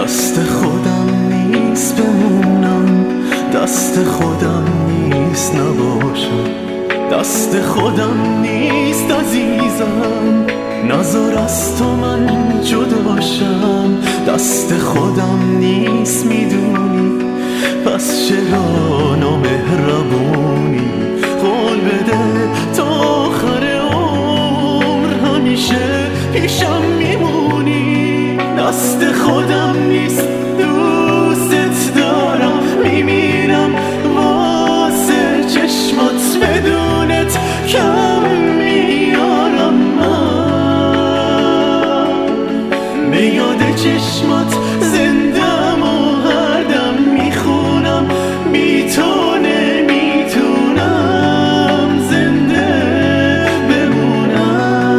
دست خودم نیست بمونم، دست خودم نیست نباشم، دست خودم نیست عزیزم، نذار از تو من جداشم. دست خودم نیست میدونی، پس چرا نامهربونی؟ قول بده تا آخر عمر همیشه پیشم میمونی. دست خودم نیست، دوست دارم، میمیرم واسه چشمات، بدونت کم میارم من، به یاد چشمات زندم و هر دم میخونم، بی تو نمیتونم زنده بمونم.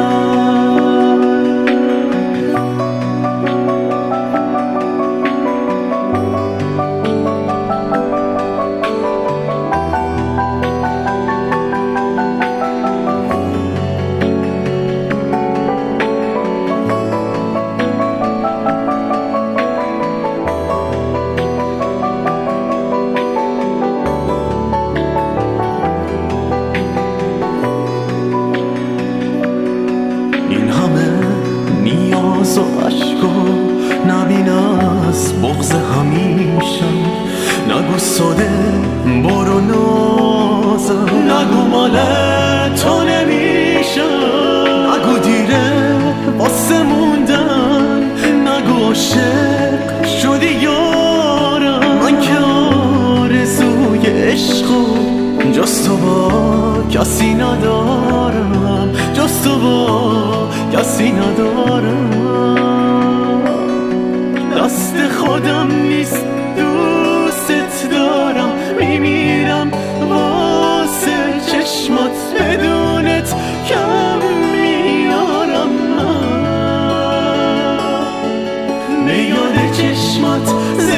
نیاز و عشق و نبین از بغض همیشم، نگو ساده برو نازم، نگو مال تو نمیشم، نگو دیره واسه موندن، نگو عاشق شدی یارم. من که آرزوی عشق و جز تو با کسی ندارم، جز تو با کسی ندارم. دست خودم نیست، دوست دارم، میمیرم واسه چشمات، بدونت کم میارم من، به یاد چشمات